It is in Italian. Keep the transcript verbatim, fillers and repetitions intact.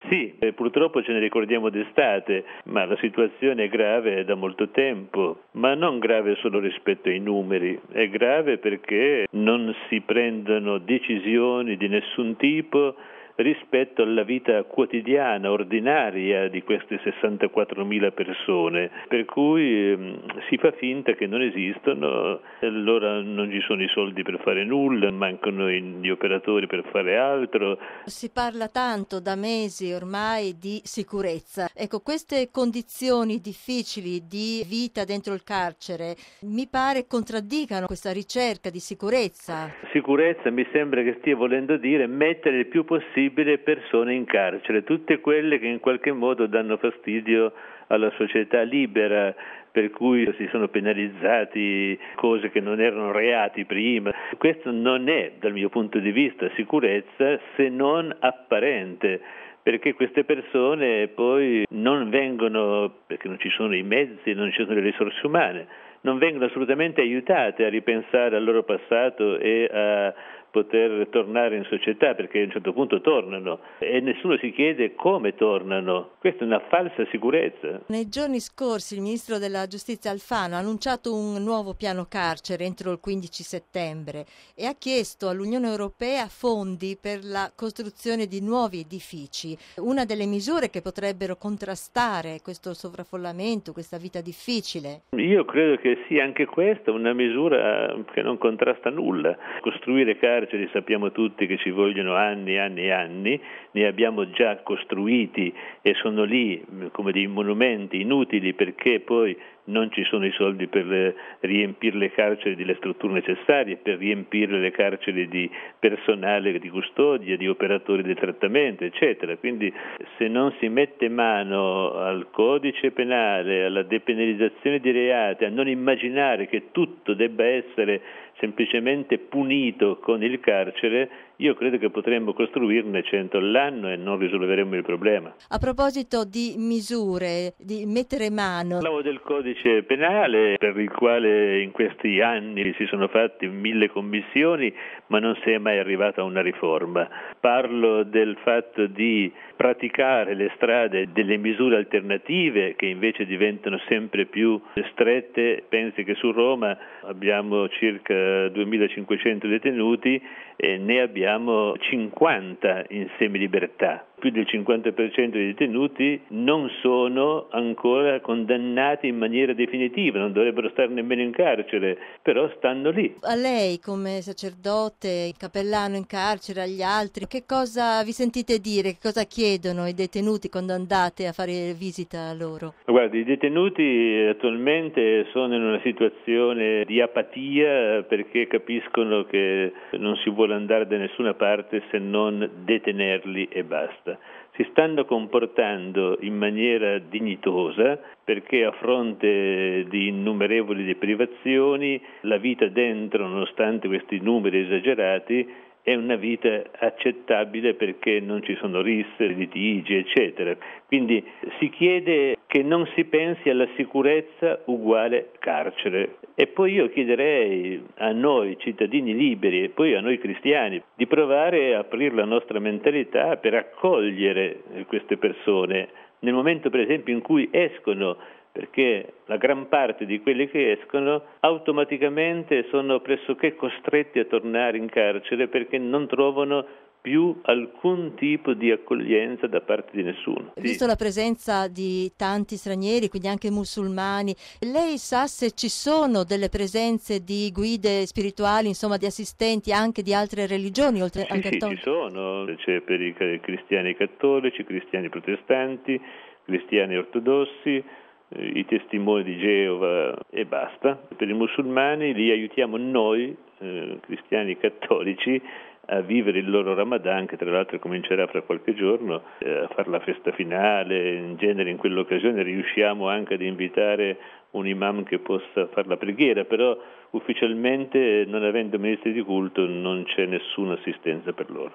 Sì, eh, purtroppo ce ne ricordiamo d'estate, ma la situazione è grave da molto tempo, ma non grave solo rispetto ai numeri, è grave perché non si prendono decisioni di nessun tipo rispetto alla vita quotidiana, ordinaria di queste sessantaquattromila persone, per cui ehm, si fa finta che non esistono, allora non ci sono i soldi per fare nulla, mancano gli operatori per fare altro. Si parla tanto da mesi ormai di sicurezza. Ecco, queste condizioni difficili di vita dentro il carcere mi pare contraddicano questa ricerca di sicurezza. Sicurezza mi sembra che stia volendo dire mettere il più possibile persone in carcere, tutte quelle che in qualche modo danno fastidio alla società libera, per cui si sono penalizzati cose che non erano reati prima. Questo non è, dal mio punto di vista, sicurezza se non apparente, perché queste persone poi non vengono, perché non ci sono i mezzi, non ci sono le risorse umane, non vengono assolutamente aiutate a ripensare al loro passato e a poter tornare in società, perché a un certo punto tornano e nessuno si chiede come tornano. Questa è una falsa sicurezza. Nei giorni scorsi il ministro della giustizia Alfano ha annunciato un nuovo piano carcere entro il quindici settembre e ha chiesto all'Unione Europea fondi per la costruzione di nuovi edifici, una delle misure che potrebbero contrastare questo sovraffollamento, questa vita difficile. Io credo che sia anche questa una misura che non contrasta nulla. Costruire carceri sappiamo tutti che ci vogliono anni, anni e anni, ne abbiamo già costruiti e sono lì come dei monumenti inutili perché poi non ci sono i soldi per riempire le carceri delle strutture necessarie, per riempire le carceri di personale di custodia, di operatori di trattamento, eccetera. Quindi se non si mette mano al codice penale, alla depenalizzazione di reati, a non immaginare che tutto debba essere semplicemente punito con il carcere, io credo che potremmo costruirne cento all'anno e non risolveremo il problema. A proposito di misure, di mettere mano. Parlavo del codice penale per il quale in questi anni si sono fatte mille commissioni ma non si è mai arrivato a una riforma. Parlo del fatto di praticare le strade delle misure alternative che invece diventano sempre più strette. Pensi che su Roma abbiamo circa duemilacinquecento detenuti e ne abbiamo cinquanta in semilibertà. Più del cinquanta per cento dei detenuti non sono ancora condannati in maniera definitiva, non dovrebbero stare nemmeno in carcere, però stanno lì. A lei come sacerdote, cappellano in carcere, agli altri, che cosa vi sentite dire, che cosa chiedono i detenuti quando andate a fare visita a loro? Guardi, i detenuti attualmente sono in una situazione di apatia perché capiscono che non si vuole andare da nessuna parte se non detenerli e basta. Si stanno comportando in maniera dignitosa perché a fronte di innumerevoli deprivazioni la vita dentro, nonostante questi numeri esagerati, è una vita accettabile perché non ci sono risse, litigi, eccetera. Quindi si chiede che non si pensi alla sicurezza uguale carcere. E poi io chiederei a noi cittadini liberi e poi a noi cristiani di provare a aprire la nostra mentalità per accogliere queste persone nel momento per esempio in cui escono, perché la gran parte di quelli che escono automaticamente sono pressoché costretti a tornare in carcere perché non trovano più alcun tipo di accoglienza da parte di nessuno. Visto Sì. la presenza di tanti stranieri, quindi anche musulmani, lei sa se ci sono delle presenze di guide spirituali, insomma di assistenti anche di altre religioni oltre Sì, al sì, cattolico? ci sono, c'è per i cristiani cattolici, cristiani protestanti, cristiani ortodossi, i testimoni di Geova e basta. Per i musulmani li aiutiamo noi, eh, cristiani cattolici, a vivere il loro Ramadan, che tra l'altro comincerà fra qualche giorno, eh, a fare la festa finale. In genere in quell'occasione riusciamo anche ad invitare un imam che possa fare la preghiera, però ufficialmente non avendo ministri di culto non c'è nessuna assistenza per loro.